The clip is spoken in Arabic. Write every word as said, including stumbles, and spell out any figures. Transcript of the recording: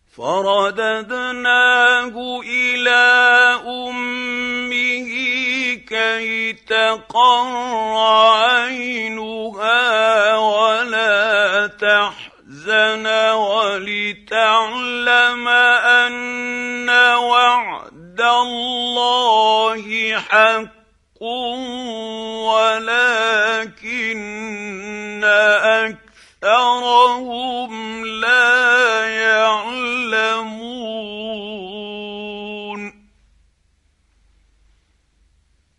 فرددناه إلى أمه كي تقر عينها ولا تحزن ولتعلم أن وعد الله حق ولكن أكثرهم